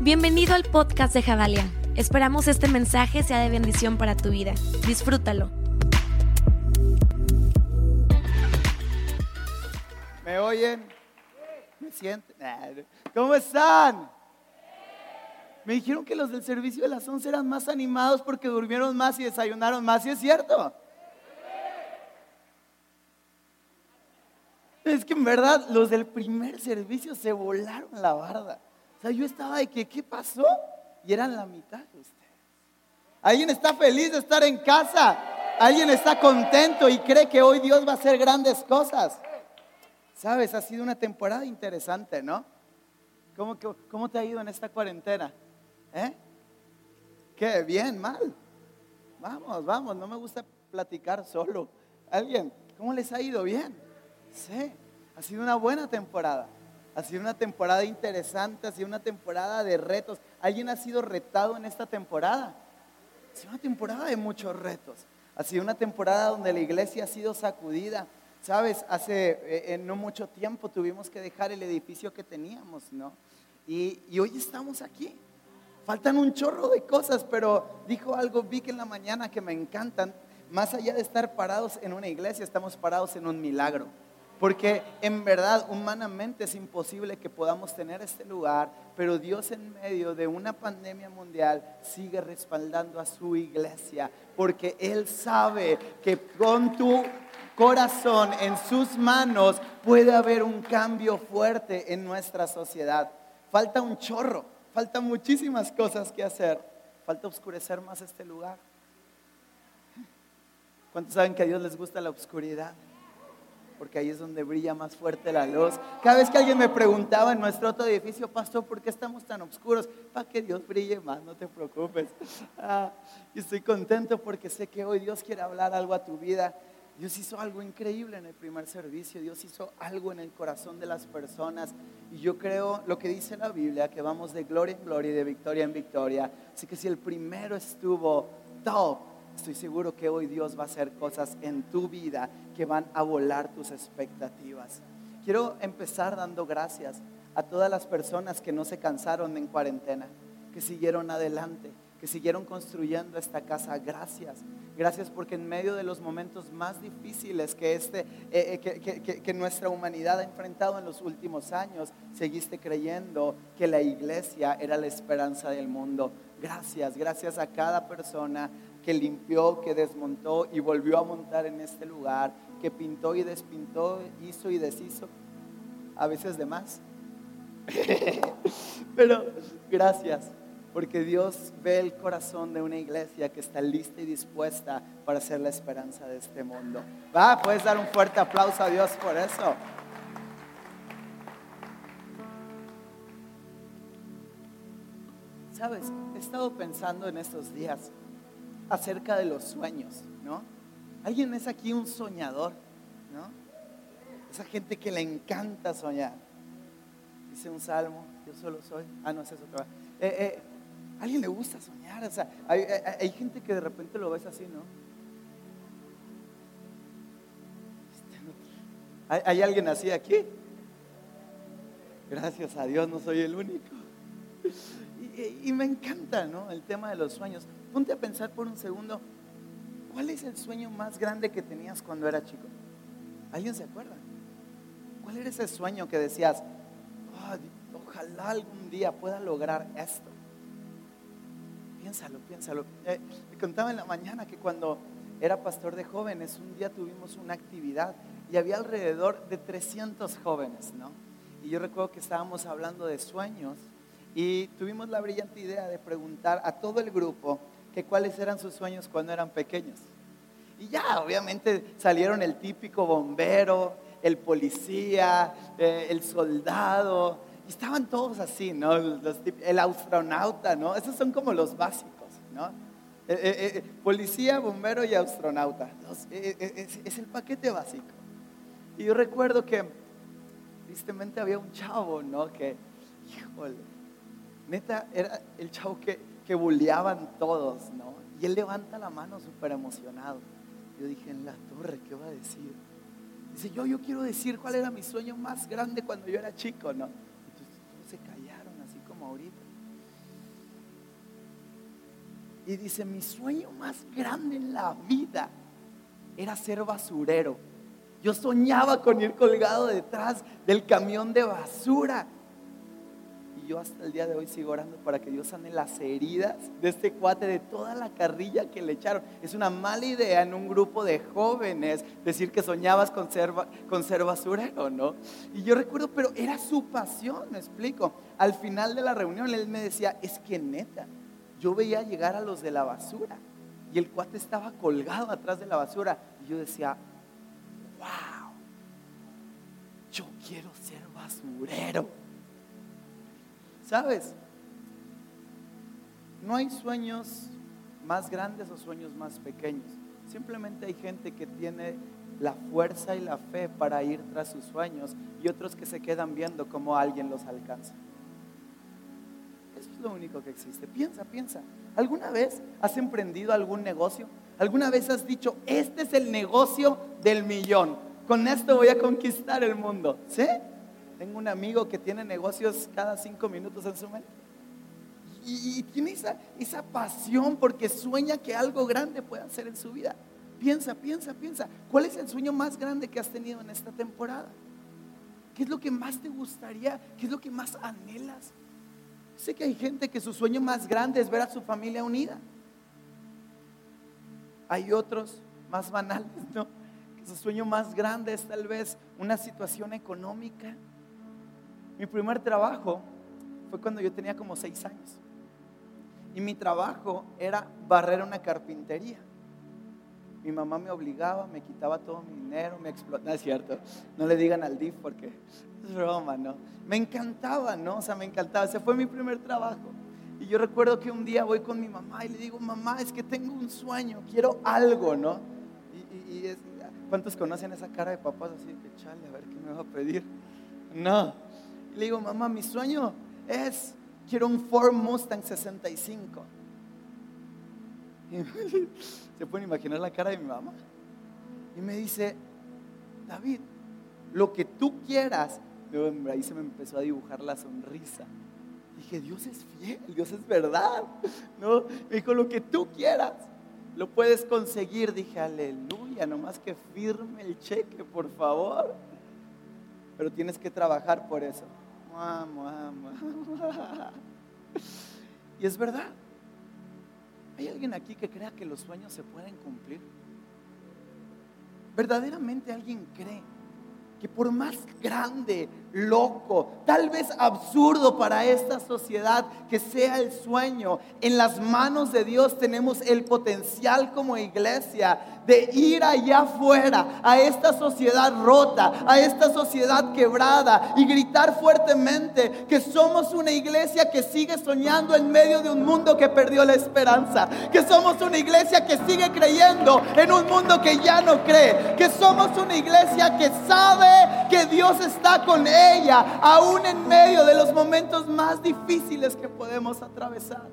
Bienvenido al podcast de Javalia. Esperamos este mensaje sea de bendición para tu vida. Disfrútalo. ¿Me oyen? ¿Me sienten? ¿Cómo están? Me dijeron que los del servicio de las 11 eran más animados porque durmieron más y desayunaron más. ¿Sí es cierto? Es que en verdad los del primer servicio se volaron la barda. O sea, yo estaba de que, ¿qué pasó? Y eran la mitad de ustedes. ¿Alguien está feliz de estar en casa? ¿Alguien está contento y cree que hoy Dios va a hacer grandes cosas? Sabes, ha sido una temporada interesante, ¿no? ¿Cómo te ha ido en esta cuarentena? ¿Qué? ¿Bien? ¿Mal? Vamos, no me gusta platicar solo. ¿Alguien? ¿Cómo les ha ido? ¿Bien? Sí, ha sido una buena temporada. Ha sido una temporada interesante, ha sido una temporada de retos. ¿Alguien ha sido retado en esta temporada? Ha sido una temporada de muchos retos. Ha sido una temporada donde la iglesia ha sido sacudida. Sabes, hace no mucho tiempo tuvimos que dejar el edificio que teníamos, ¿no? Y hoy estamos aquí. Faltan un chorro de cosas, pero dijo algo Vic en la mañana que me encantan. Más allá de estar parados en una iglesia, estamos parados en un milagro. Porque en verdad, humanamente es imposible que podamos tener este lugar, pero Dios en medio de una pandemia mundial sigue respaldando a su iglesia, porque Él sabe que con tu corazón en sus manos puede haber un cambio fuerte en nuestra sociedad. Falta un chorro, faltan muchísimas cosas que hacer, falta oscurecer más este lugar. ¿Cuántos saben que a Dios les gusta la oscuridad? Porque ahí es donde brilla más fuerte la luz. Cada vez que alguien me preguntaba en nuestro otro edificio, pastor, ¿por qué estamos tan oscuros? Para que Dios brille más, no te preocupes. Y estoy contento porque sé que hoy Dios quiere hablar algo a tu vida. Dios hizo algo increíble en el primer servicio. Dios hizo algo en el corazón de las personas. Y yo creo lo que dice la Biblia, que vamos de gloria en gloria y de victoria en victoria. Así que si el primero estuvo top, estoy seguro que hoy Dios va a hacer cosas en tu vida que van a volar tus expectativas. Quiero empezar dando gracias a todas las personas que no se cansaron en cuarentena, que siguieron adelante, que siguieron construyendo esta casa. Gracias porque en medio de los momentos más difíciles que nuestra humanidad ha enfrentado en los últimos años, seguiste creyendo que la iglesia era la esperanza del mundo. Gracias a cada persona que limpió, que desmontó y volvió a montar en este lugar, que pintó y despintó, hizo y deshizo, a veces de más. Pero gracias, porque Dios ve el corazón de una iglesia que está lista y dispuesta para ser la esperanza de este mundo. Puedes dar un fuerte aplauso a Dios por eso. Sabes, he estado pensando en estos días acerca de los sueños, ¿no? ¿Alguien es aquí un soñador? ¿No? Esa gente que le encanta soñar. Dice un salmo, yo solo soy. No, esa es otra. ¿A alguien le gusta soñar? O sea, hay gente que de repente lo ves así, ¿no? ¿Hay alguien así aquí? Gracias a Dios no soy el único. Y me encanta, ¿no? El tema de los sueños. Ponte a pensar por un segundo, ¿cuál es el sueño más grande que tenías cuando era chico? ¿Alguien se acuerda? ¿Cuál era ese sueño que decías, ojalá algún día pueda lograr esto? Piénsalo. Me contaba en la mañana que cuando era pastor de jóvenes, un día tuvimos una actividad y había alrededor de 300 jóvenes, ¿no? Y yo recuerdo que estábamos hablando de sueños y tuvimos la brillante idea de preguntar a todo el grupo que cuáles eran sus sueños cuando eran pequeños. Y ya, obviamente salieron el típico bombero, el policía, el soldado, y estaban todos así, ¿no? El astronauta, ¿no? Esos son como los básicos, ¿no? Policía, bombero y astronauta. Es el paquete básico. Y yo recuerdo que, tristemente, había un chavo, ¿no? Que, híjole, neta, era el chavo que bulleaban todos, ¿no? Y él levanta la mano súper emocionado. Yo dije, en la torre, ¿qué va a decir? Dice, yo quiero decir cuál era mi sueño más grande cuando yo era chico, ¿no? Entonces todos se callaron, así como ahorita. Y dice, mi sueño más grande en la vida era ser basurero. Yo soñaba con ir colgado detrás del camión de basura. Y yo hasta el día de hoy sigo orando para que Dios sane las heridas de este cuate, de toda la carrilla que le echaron. Es una mala idea en un grupo de jóvenes decir que soñabas con ser basurero, ¿no? Y yo recuerdo, pero era su pasión, me explico. Al final de la reunión él me decía, es que neta, yo veía llegar a los de la basura y el cuate estaba colgado atrás de la basura. Y yo decía, wow, yo quiero ser basurero. ¿Sabes? No hay sueños más grandes o sueños más pequeños. Simplemente hay gente que tiene la fuerza y la fe para ir tras sus sueños y otros que se quedan viendo cómo alguien los alcanza. Eso es lo único que existe. Piensa. ¿Alguna vez has emprendido algún negocio? ¿Alguna vez has dicho, este es el negocio del millón? Con esto voy a conquistar el mundo. ¿Sí? Tengo un amigo que tiene negocios cada 5 minutos en su mente. Y tiene esa pasión porque sueña que algo grande puede hacer en su vida. Piensa. ¿Cuál es el sueño más grande que has tenido en esta temporada? ¿Qué es lo que más te gustaría? ¿Qué es lo que más anhelas? Sé que hay gente que su sueño más grande es ver a su familia unida. Hay otros más banales, ¿no? Que su sueño más grande es tal vez una situación económica. Mi primer trabajo fue cuando yo tenía como 6 años. Y mi trabajo era barrer una carpintería. Mi mamá me obligaba, me quitaba todo mi dinero, me explotaba. No es cierto, no le digan al DIF porque es broma, ¿no? Me encantaba, ¿no? O sea, me encantaba. Ese fue mi primer trabajo. Y yo recuerdo que un día voy con mi mamá y le digo, mamá, es que tengo un sueño, quiero algo, ¿no? ¿Cuántos conocen esa cara de papás así que chale, a ver qué me va a pedir? No. Y le digo, mamá, mi sueño es, quiero un Ford Mustang 65. Y ¿se pueden imaginar la cara de mi mamá? Y me dice, David, lo que tú quieras. Luego ahí se me empezó a dibujar la sonrisa. Dije, Dios es fiel, Dios es verdad, ¿no? Me dijo, lo que tú quieras, lo puedes conseguir. Dije, aleluya, nomás que firme el cheque, por favor. Pero tienes que trabajar por eso. Y es verdad. ¿Hay alguien aquí que crea que los sueños se pueden cumplir? ¿Verdaderamente alguien cree que por más grande, loco, tal vez absurdo para esta sociedad que sea el sueño, en las manos de Dios tenemos el potencial como iglesia de ir allá afuera a esta sociedad rota, a esta sociedad quebrada y gritar fuertemente que somos una iglesia que sigue soñando en medio de un mundo que perdió la esperanza, que somos una iglesia que sigue creyendo en un mundo que ya no cree, que somos una iglesia que sabe que Dios está con ella aún en medio de los momentos más difíciles que podemos atravesar.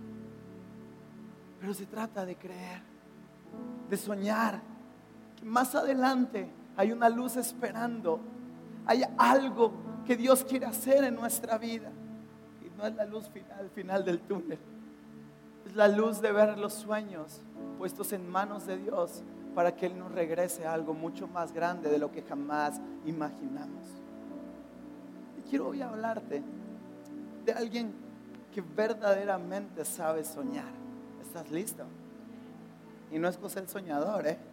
Pero se trata de creer, de soñar que más adelante hay una luz esperando, hay algo que Dios quiere hacer en nuestra vida. Y no es la luz final del túnel, es la luz de ver los sueños puestos en manos de Dios para que Él nos regrese a algo mucho más grande de lo que jamás imaginamos. Y quiero hoy hablarte de alguien que verdaderamente sabe soñar. ¿Estás listo? Y no es José el soñador, ¿eh?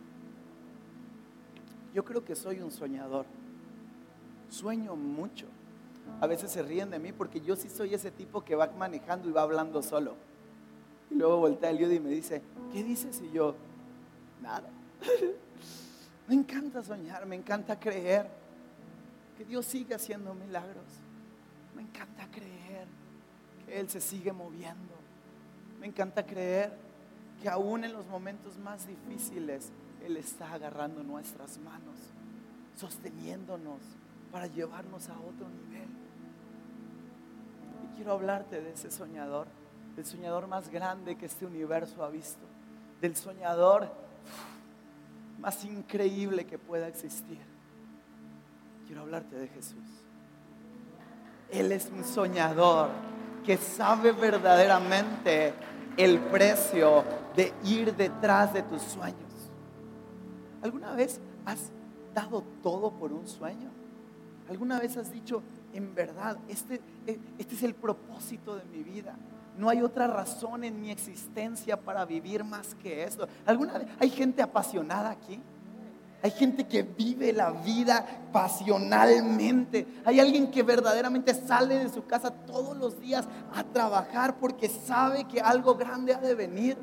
Yo creo que soy un soñador. Sueño mucho. A veces se ríen de mí porque yo sí soy ese tipo que va manejando y va hablando solo. Y luego voltea el Dios y me dice, ¿qué dices? Y yo, nada. Me encanta soñar, me encanta creer que Dios sigue haciendo milagros. Me encanta creer que Él se sigue moviendo. Me encanta creer que aún en los momentos más difíciles Él está agarrando nuestras manos, sosteniéndonos para llevarnos a otro nivel. Y quiero hablarte de ese soñador, del soñador más grande que este universo ha visto, del soñador más increíble que pueda existir. Quiero hablarte de Jesús. Él es un soñador que sabe verdaderamente el precio de ir detrás de tus sueños. ¿Alguna vez has dado todo por un sueño? ¿Alguna vez has dicho, en verdad, este es el propósito de mi vida? No hay otra razón en mi existencia para vivir más que esto. ¿Alguna vez hay gente apasionada aquí? Hay gente que vive la vida pasionalmente. Hay alguien que verdaderamente sale de su casa todos los días a trabajar porque sabe que algo grande ha de venir.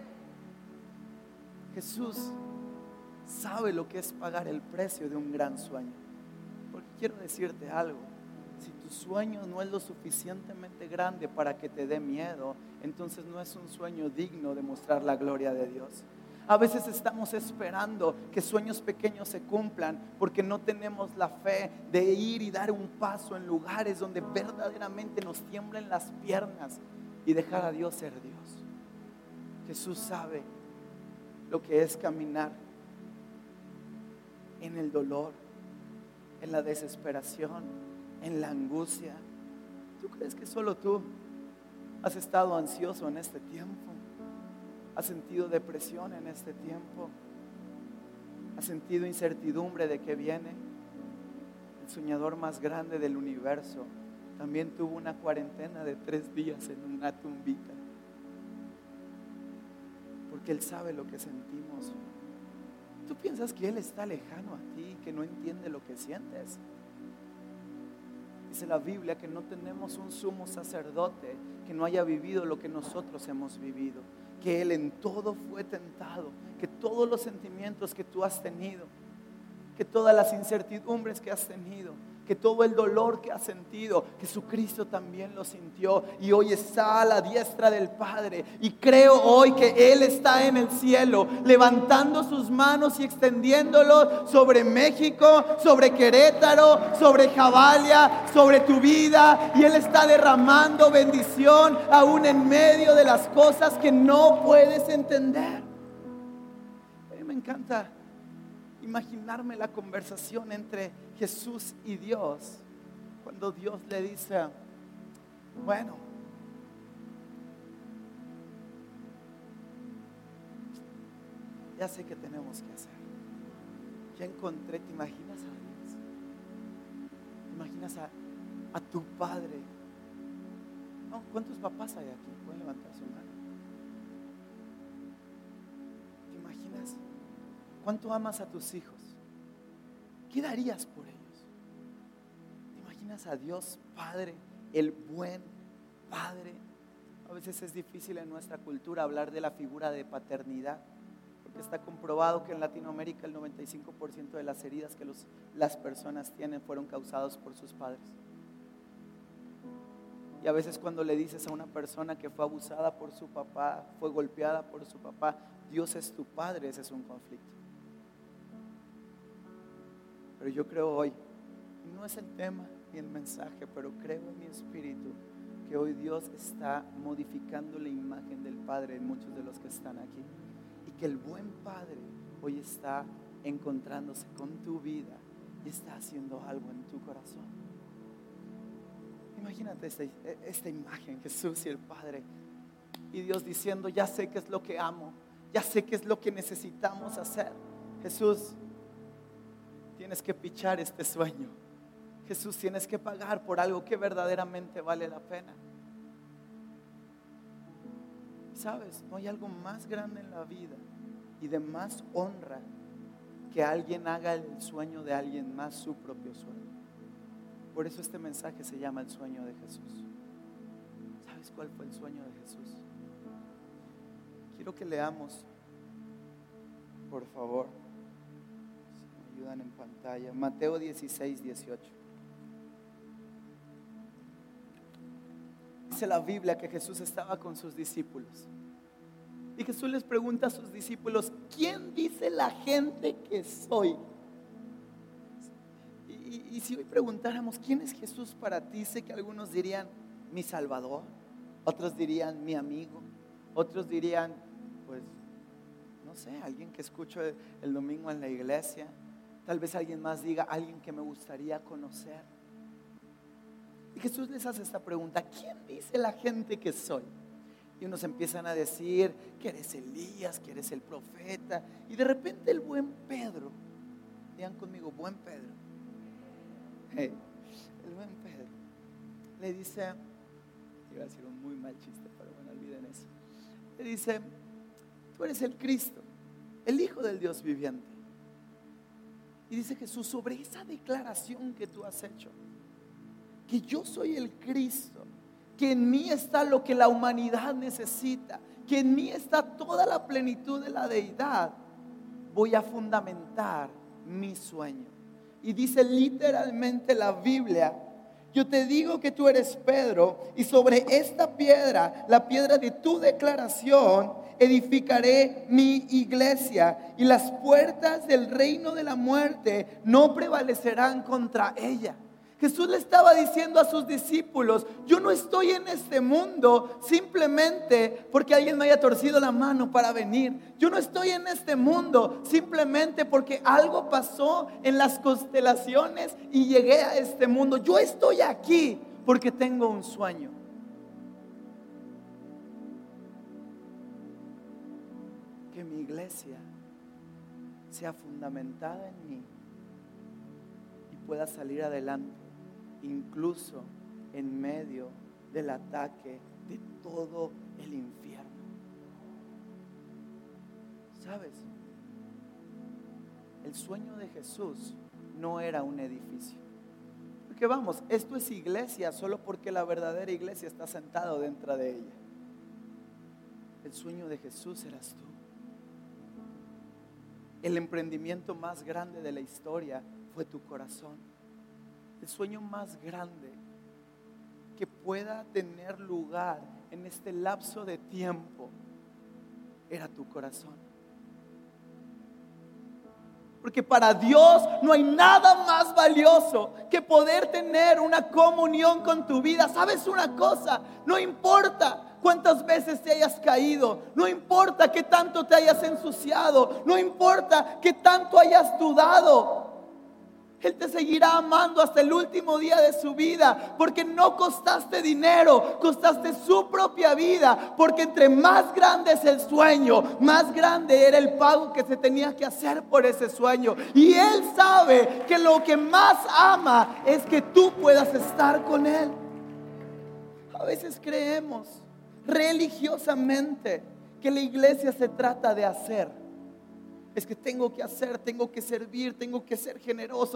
Jesús sabe lo que es pagar el precio de un gran sueño. Porque quiero decirte algo. Si tu sueño no es lo suficientemente grande para que te dé miedo, entonces no es un sueño digno de mostrar la gloria de Dios. A veces estamos esperando que sueños pequeños se cumplan porque no tenemos la fe de ir y dar un paso en lugares donde verdaderamente nos tiemblen las piernas y dejar a Dios ser Dios. Jesús sabe lo que es caminar en el dolor, en la desesperación, en la angustia. ¿Tú crees que solo tú has estado ansioso en este tiempo? ¿Has sentido depresión en este tiempo? ¿Has sentido incertidumbre de que viene? El soñador más grande del universo también tuvo una cuarentena de 3 días en una tumbita. Porque Él sabe lo que sentimos. ¿Tú piensas que Él está lejano a ti, que no entiende lo que sientes? Dice la Biblia que no tenemos un sumo sacerdote que no haya vivido lo que nosotros hemos vivido. Que Él en todo fue tentado, que todos los sentimientos que tú has tenido, que todas las incertidumbres que has tenido, que todo el dolor que has sentido, Jesucristo también lo sintió y hoy está a la diestra del Padre. Y creo hoy que Él está en el cielo, levantando sus manos y extendiéndolo sobre México, sobre Querétaro, sobre Javalia, sobre tu vida. Y Él está derramando bendición aún en medio de las cosas que no puedes entender. A mí me encanta imaginarme la conversación entre Jesús y Dios, cuando Dios le dice, bueno, ya sé qué tenemos que hacer. Ya encontré, ¿te imaginas a Dios? ¿Te imaginas a tu padre? No, ¿cuántos papás hay aquí? Pueden levantar su mano. ¿Te imaginas? ¿Cuánto amas a tus hijos? ¿Qué darías por ellos? ¿Te imaginas a Dios Padre, el buen Padre? A veces es difícil en nuestra cultura hablar de la figura de paternidad, porque está comprobado que en Latinoamérica el 95% de las heridas que las personas tienen fueron causadas por sus padres. Y a veces cuando le dices a una persona que fue abusada por su papá, fue golpeada por su papá, Dios es tu Padre, ese es un conflicto. Pero yo creo hoy, no es el tema ni el mensaje, pero creo en mi espíritu que hoy Dios está modificando la imagen del Padre en muchos de los que están aquí. Y que el buen Padre hoy está encontrándose con tu vida y está haciendo algo en tu corazón. Imagínate esta imagen, Jesús y el Padre. Y Dios diciendo, ya sé qué es lo que amo, ya sé qué es lo que necesitamos hacer. Jesús, tienes que pichar este sueño. Jesús, tienes que pagar por algo que verdaderamente vale la pena. ¿Sabes? No hay algo más grande en la vida y de más honra que alguien haga el sueño de alguien más su propio sueño. Por eso este mensaje se llama el sueño de Jesús. ¿Sabes cuál fue el sueño de Jesús? Quiero que leamos, por favor, si me ayudan en pantalla, Mateo 16, 18. Dice la Biblia que Jesús estaba con sus discípulos. Y Jesús les pregunta a sus discípulos, ¿quién dice la gente que soy? Y si hoy preguntáramos, ¿quién es Jesús para ti? Sé que algunos dirían, mi Salvador. Otros dirían, mi amigo. Otros dirían, pues, no sé, alguien que escucho el domingo en la iglesia. Tal vez alguien más diga, alguien que me gustaría conocer. Y Jesús les hace esta pregunta, ¿quién dice la gente que soy? Y unos empiezan a decir que eres Elías, que eres el profeta. Y de repente el buen Pedro, digan conmigo, buen Pedro. El buen Pedro le dice, iba a decir un muy mal chiste, pero bueno, olviden eso. Le dice, tú eres el Cristo, el Hijo del Dios viviente. Y dice Jesús, sobre esa declaración que tú has hecho, que yo soy el Cristo, que en mí está lo que la humanidad necesita, que en mí está toda la plenitud de la deidad, voy a fundamentar mi sueño. Y dice literalmente la Biblia, yo te digo que tú eres Pedro, y sobre esta piedra, la piedra de tu declaración, edificaré mi iglesia, y las puertas del reino de la muerte no prevalecerán contra ella. Jesús le estaba diciendo a sus discípulos, yo no estoy en este mundo simplemente porque alguien me haya torcido la mano para venir. Yo no estoy en este mundo simplemente porque algo pasó en las constelaciones y llegué a este mundo. Yo estoy aquí porque tengo un sueño. Que mi iglesia sea fundamentada en mí y pueda salir adelante, incluso en medio del ataque de todo el infierno. ¿Sabes? El sueño de Jesús no era un edificio. Porque vamos, esto es iglesia solo porque la verdadera iglesia está sentado dentro de ella. El sueño de Jesús eras tú. El emprendimiento más grande de la historia fue tu corazón. El sueño más grande que pueda tener lugar en este lapso de tiempo era tu corazón. Porque para Dios no hay nada más valioso que poder tener una comunión con tu vida. ¿Sabes una cosa? No importa cuántas veces te hayas caído, no importa qué tanto te hayas ensuciado, no importa qué tanto hayas dudado, Él te seguirá amando hasta el último día de su vida, porque no costaste dinero, costaste su propia vida, porque entre más grande es el sueño, más grande era el pago que se tenía que hacer por ese sueño. Y Él sabe que lo que más ama es que tú puedas estar con Él. A veces creemos religiosamente que la iglesia se trata de hacer. Es que tengo que hacer, tengo que servir, tengo que ser generoso.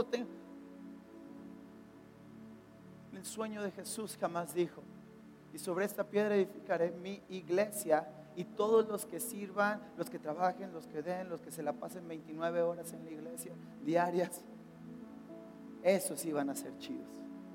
El sueño de Jesús jamás dijo, y sobre esta piedra edificaré mi iglesia, y todos los que sirvan, los que trabajen, los que den, los que se la pasen 29 horas en la iglesia diarias, esos iban a ser chidos.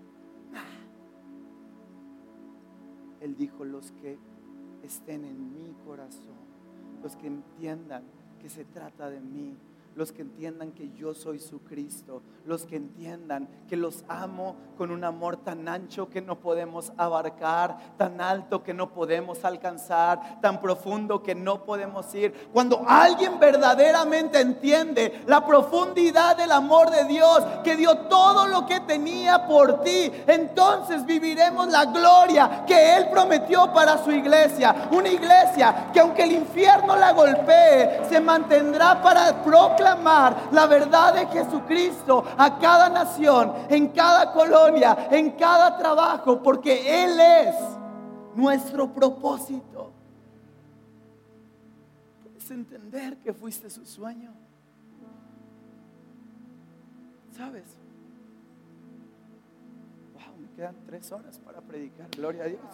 Él dijo, los que estén en mi corazón, los que entiendan que se trata de mí, los que entiendan que yo soy su Cristo, los que entiendan que los amo con un amor tan ancho que no podemos abarcar, tan alto que no podemos alcanzar, tan profundo que no podemos ir. Cuando alguien verdaderamente entiende la profundidad del amor de Dios, que dio todo lo que tenía por ti, entonces viviremos la gloria que Él prometió para su iglesia. Una iglesia que aunque el infierno la golpee, se mantendrá para proclamar la verdad de Jesucristo a cada nación, en cada colonia, en cada trabajo, porque Él es nuestro propósito. ¿Puedes entender que fuiste su sueño? ¿Sabes? Wow, me quedan 3 horas para predicar, gloria a Dios.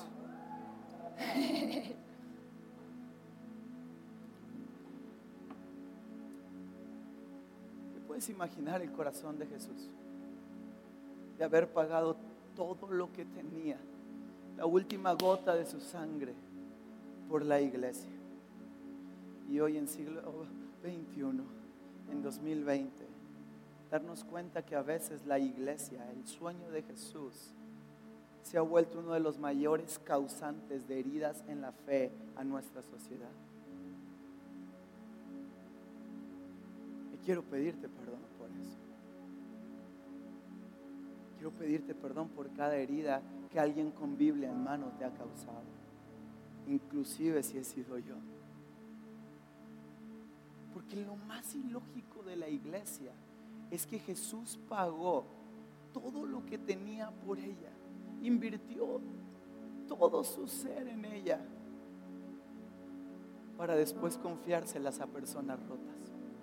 ¿Puedes imaginar el corazón de Jesús? De haber pagado todo lo que tenía, la última gota de su sangre por la iglesia. Y hoy en siglo XXI, en 2020, darnos cuenta que a veces la iglesia, el sueño de Jesús, se ha vuelto uno de los mayores causantes de heridas en la fe a nuestra sociedad. Quiero pedirte perdón por eso. Quiero pedirte perdón por cada herida que alguien con Biblia en mano te ha causado. inclusive si he sido yo. Porque lo más ilógico de la iglesia es que Jesús pagó todo lo que tenía por ella, invirtió todo su ser en ella, para después confiárselas a personas rotas.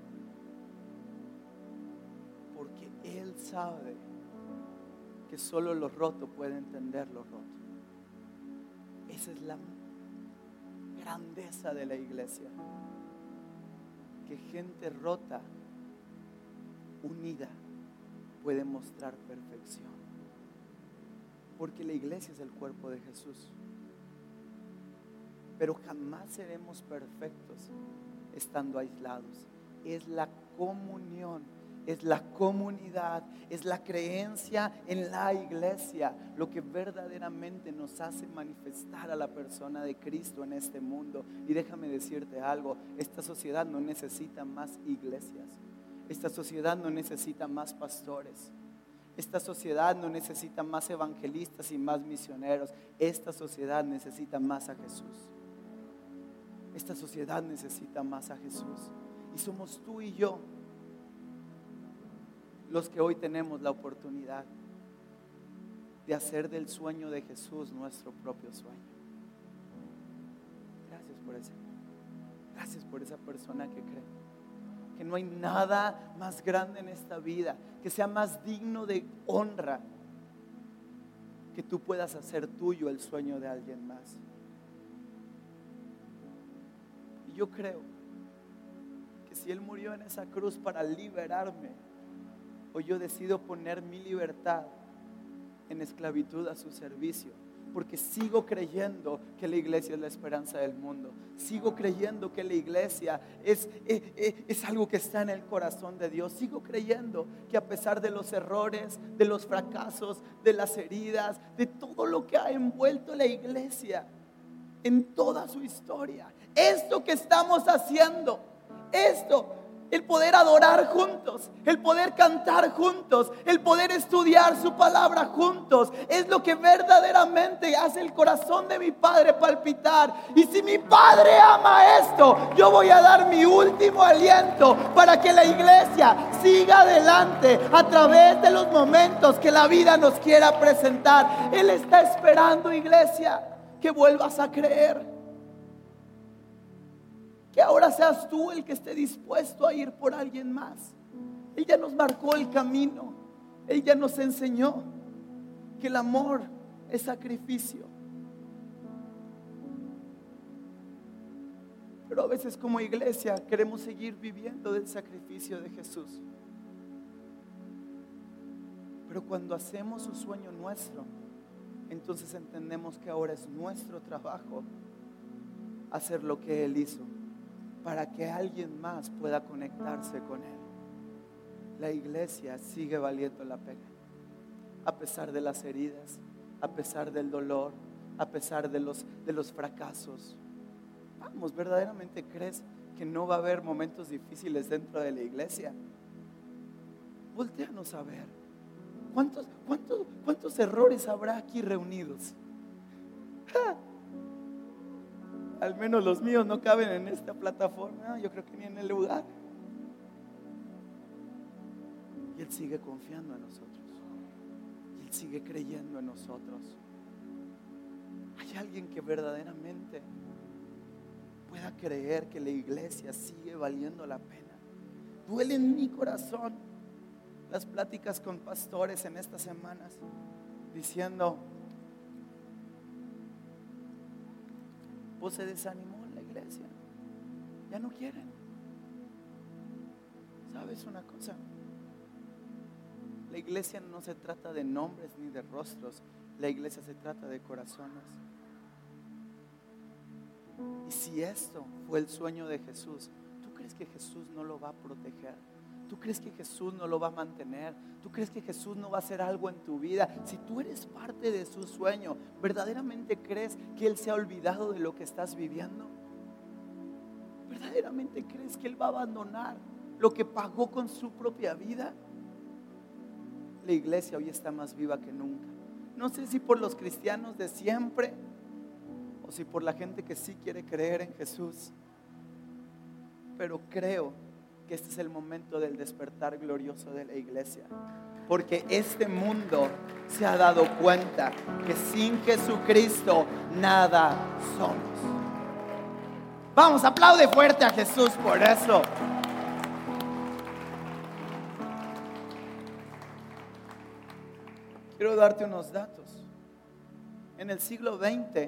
Porque Él sabe que solo lo roto puede entender lo roto. Esa es la grandeza de la iglesia, que gente rota, unida, puede mostrar perfección. Porque la iglesia es el cuerpo de Jesús. Pero jamás seremos perfectos estando aislados. Es la comunión, es la comunidad, es la creencia en la iglesia lo que verdaderamente nos hace manifestar a la persona de Cristo en este mundo. Y déjame decirte algo, esta sociedad no necesita más iglesias, esta sociedad no necesita más pastores, esta sociedad no necesita más evangelistas y más misioneros. Esta sociedad necesita más a Jesús. Esta sociedad necesita más a Jesús. Y somos tú y yo los que hoy tenemos la oportunidad de hacer del sueño de Jesús nuestro propio sueño. Gracias por esa persona que cree que no hay nada más grande en esta vida, que sea más digno de honra, que tú puedas hacer tuyo el sueño de alguien más. Y yo creo que si Él murió en esa cruz para liberarme, hoy yo decido poner mi libertad en esclavitud a su servicio, porque sigo creyendo que la iglesia es la esperanza del mundo. Sigo creyendo que la iglesia es algo que está en el corazón de Dios. Sigo creyendo que a pesar de los errores, de los fracasos, de las heridas, de todo lo que ha envuelto la iglesia en toda su historia, esto que estamos haciendo, el poder adorar juntos, el poder cantar juntos, el poder estudiar su palabra juntos, es lo que verdaderamente hace el corazón de mi Padre palpitar. Y si mi Padre ama esto, yo voy a dar mi último aliento para que la iglesia siga adelante a través de los momentos que la vida nos quiera presentar. Él está esperando, iglesia, que vuelvas a creer. Que ahora seas tú el que esté dispuesto a ir por alguien más. Él ya nos marcó el camino. Él ya nos enseñó que el amor es sacrificio. Pero a veces como iglesia queremos seguir viviendo del sacrificio de Jesús. Pero cuando hacemos su sueño nuestro, entonces entendemos que ahora es nuestro trabajo hacer lo que Él hizo, para que alguien más pueda conectarse con Él. La iglesia sigue valiendo la pena, a pesar de las heridas, a pesar del dolor, a pesar de los fracasos. Vamos, ¿verdaderamente crees que no va a haber momentos difíciles dentro de la iglesia? Voltéanos a ver. ¿Cuántos errores habrá aquí reunidos? ¡Ja! Al menos los míos no caben en esta plataforma. Yo creo que ni en el lugar. Y Él sigue confiando en nosotros. Y Él sigue creyendo en nosotros. Hay alguien que verdaderamente pueda creer que la iglesia sigue valiendo la pena. Duele en mi corazón las pláticas con pastores en estas semanas, diciendo: pues se desanimó la iglesia, ya no quieren. ¿Sabes una cosa? La iglesia no se trata de nombres ni de rostros, la iglesia se trata de corazones. Y si esto fue el sueño de Jesús, ¿tú crees que Jesús no lo va a proteger? ¿Tú crees que Jesús no lo va a mantener? ¿Tú crees que Jesús no va a hacer algo en tu vida? Si tú eres parte de su sueño, ¿verdaderamente crees que Él se ha olvidado de lo que estás viviendo? ¿Verdaderamente crees que Él va a abandonar lo que pagó con su propia vida? La iglesia hoy está más viva que nunca. No sé si por los cristianos de siempre o si por la gente que sí quiere creer en Jesús. Pero creo que este es el momento del despertar glorioso de la iglesia, porque este mundo se ha dado cuenta que sin Jesucristo nada somos. Vamos, aplaude fuerte a Jesús por eso. Quiero darte unos datos. En el siglo XX,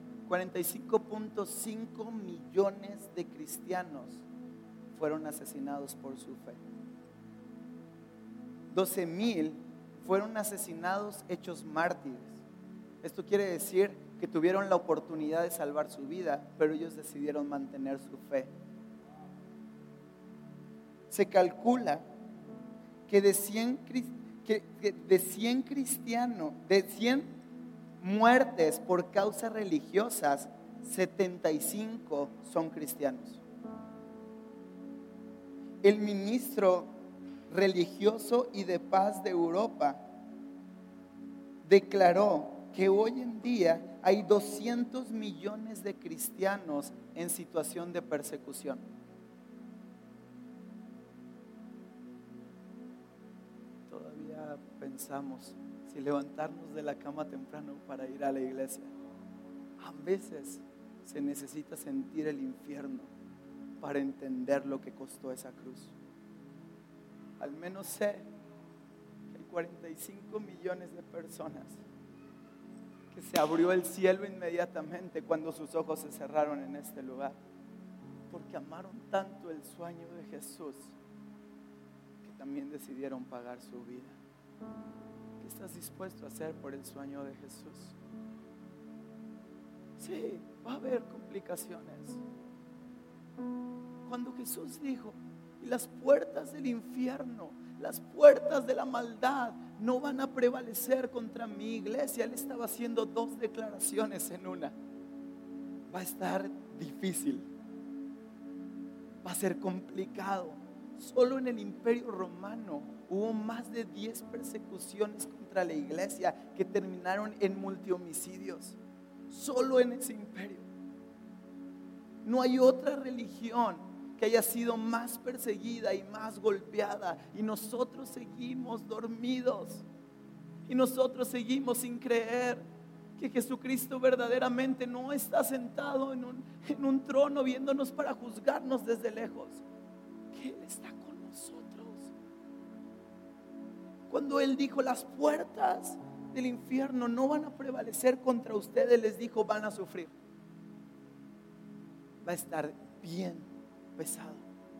45.5 millones de cristianos fueron asesinados por su fe. 12,000 fueron asesinados hechos mártires. Esto quiere decir que tuvieron la oportunidad de salvar su vida, pero ellos decidieron mantener su fe. Se calcula que de 100 muertes por causas religiosas, 75 son cristianos. El ministro religioso y de paz de Europa declaró que hoy en día hay 200 millones de cristianos en situación de persecución. Todavía pensamos si levantarnos de la cama temprano para ir a la iglesia. A veces se necesita sentir el infierno para entender lo que costó esa cruz. Al menos sé que hay 45 millones de personas que se abrió el cielo inmediatamente cuando sus ojos se cerraron en este lugar, porque amaron tanto el sueño de Jesús que también decidieron pagar su vida. ¿Qué estás dispuesto a hacer por el sueño de Jesús? Sí, va a haber complicaciones. Cuando Jesús dijo, y las puertas del infierno, las puertas de la maldad no van a prevalecer contra mi iglesia, Él estaba haciendo dos declaraciones en una. Va a estar difícil, va a ser complicado. Solo en el Imperio Romano hubo más de 10 persecuciones contra la iglesia que terminaron en multihomicidios. Solo en ese imperio. No hay otra religión que haya sido más perseguida y más golpeada, y nosotros seguimos dormidos, y nosotros seguimos sin creer que Jesucristo verdaderamente no está sentado en un trono viéndonos para juzgarnos desde lejos, que Él está con nosotros. Cuando Él dijo, las puertas del infierno no van a prevalecer contra ustedes, les dijo, van a sufrir. Va a estar bien pesado.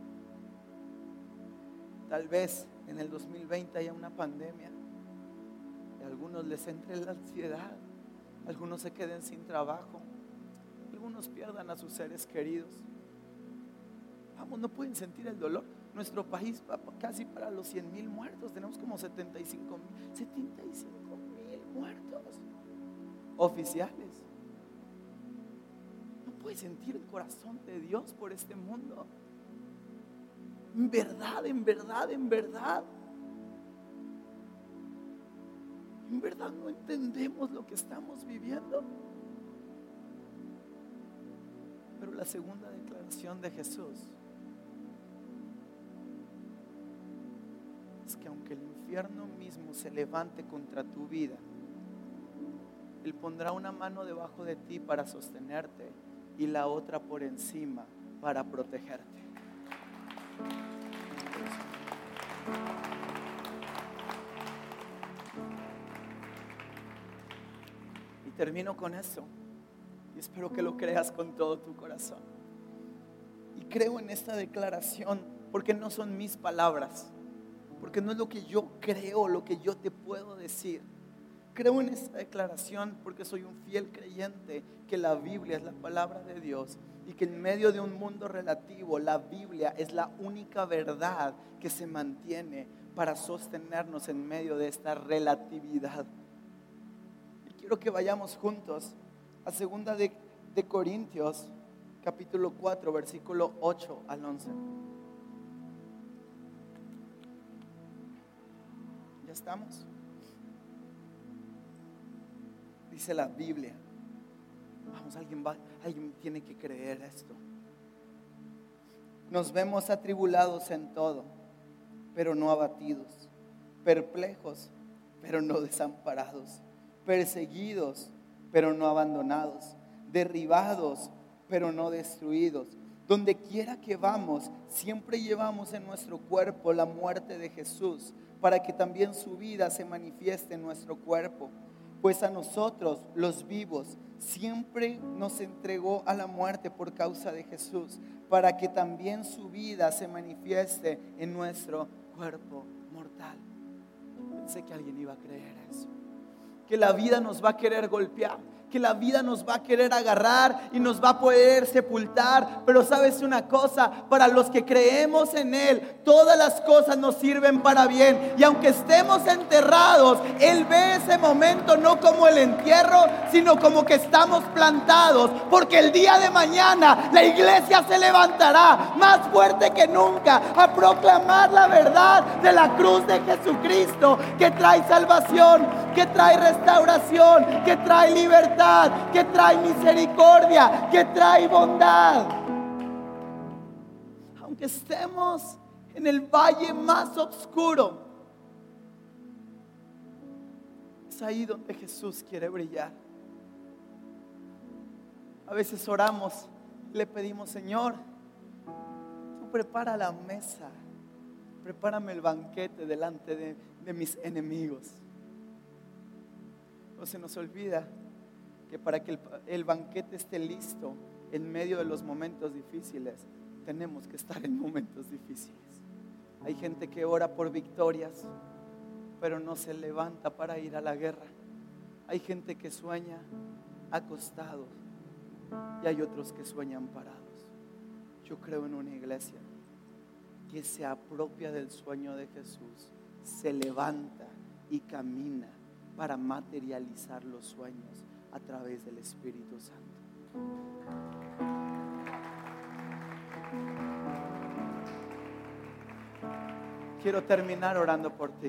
Tal vez en el 2020 haya una pandemia y a algunos les entre la ansiedad, algunos se queden sin trabajo, algunos pierdan a sus seres queridos. Vamos, no pueden sentir el dolor. Nuestro país va casi para los 100,000 muertos. Tenemos como 75,000 muertos oficiales. No puedes sentir el corazón de Dios por este mundo. En verdad, en verdad, en verdad. En verdad no entendemos lo que estamos viviendo. Pero la segunda declaración de Jesús es que aunque el infierno mismo se levante contra tu vida, Él pondrá una mano debajo de ti para sostenerte y la otra por encima para protegerte. Y termino con eso, y espero que lo creas con todo tu corazón. Y creo en esta declaración porque no son mis palabras, porque no es lo que yo creo, lo que yo te puedo decir. Creo en esta declaración porque soy un fiel creyente que la Biblia es la palabra de Dios y que en medio de un mundo relativo la Biblia es la única verdad que se mantiene para sostenernos en medio de esta relatividad. Y quiero que vayamos juntos a 2 de Corintios capítulo 4 versículo 8 al 11. ¿Ya estamos? Dice la Biblia: Vamos, alguien tiene que creer esto. Nos vemos atribulados en todo, pero no abatidos, perplejos, pero no desamparados, perseguidos, pero no abandonados, derribados, pero no destruidos. Donde quiera que vamos, siempre llevamos en nuestro cuerpo la muerte de Jesús, para que también su vida se manifieste en nuestro cuerpo. Pues a nosotros, los vivos, siempre nos entregó a la muerte por causa de Jesús, para que también su vida se manifieste en nuestro cuerpo mortal. Pensé que alguien iba a creer eso, que la vida nos va a querer golpear, que la vida nos va a querer agarrar y nos va a poder sepultar. Pero sabes una cosa, para los que creemos en Él, todas las cosas nos sirven para bien. Y aunque estemos enterrados, Él ve ese momento no como el entierro, sino como que estamos plantados, porque el día de mañana la iglesia se levantará más fuerte que nunca a proclamar la verdad de la cruz de Jesucristo, que trae salvación, que trae restauración, que trae libertad, que trae misericordia, que trae bondad. Aunque estemos en el valle más oscuro, es ahí donde Jesús quiere brillar. A veces oramos, le pedimos: Señor, tú prepara la mesa, prepárame el banquete delante de mis enemigos. O se nos olvida que para que el banquete esté listo en medio de los momentos difíciles, tenemos que estar en momentos difíciles. Hay gente que ora por victorias, pero no se levanta para ir a la guerra. Hay gente que sueña acostado y hay otros que sueñan parados. Yo creo en una iglesia que se apropia del sueño de Jesús, se levanta y camina para materializar los sueños a través del Espíritu Santo. Quiero terminar orando por ti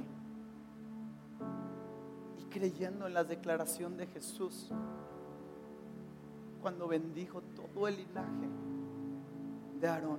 y creyendo en la declaración de Jesús cuando bendijo todo el linaje de Aarón,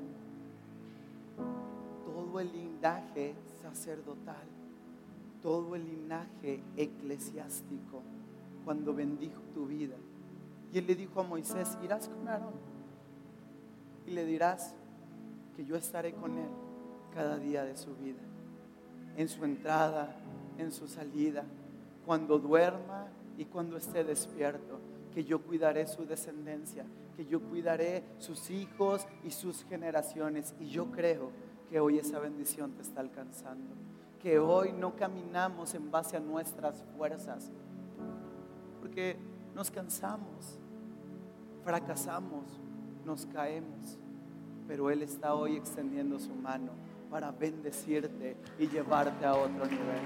todo el linaje sacerdotal, todo el linaje eclesiástico, cuando bendijo tu vida. Y Él le dijo a Moisés: irás con Aarón y le dirás que yo estaré con él cada día de su vida, en su entrada, en su salida, cuando duerma y cuando esté despierto, que yo cuidaré su descendencia, que yo cuidaré sus hijos y sus generaciones. Y yo creo que hoy esa bendición te está alcanzando, que hoy no caminamos en base a nuestras fuerzas, porque nos cansamos, fracasamos, nos caemos, pero Él está hoy extendiendo su mano para bendecirte y llevarte a otro nivel.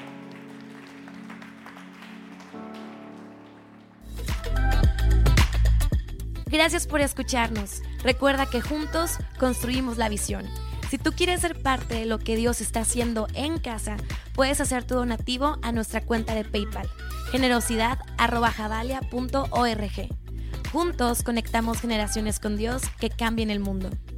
Gracias por escucharnos. Recuerda que juntos construimos la visión. Si tú quieres ser parte de lo que Dios está haciendo en casa, puedes hacer tu donativo a nuestra cuenta de PayPal, generosidad@javalia.org. Juntos conectamos generaciones con Dios que cambien el mundo.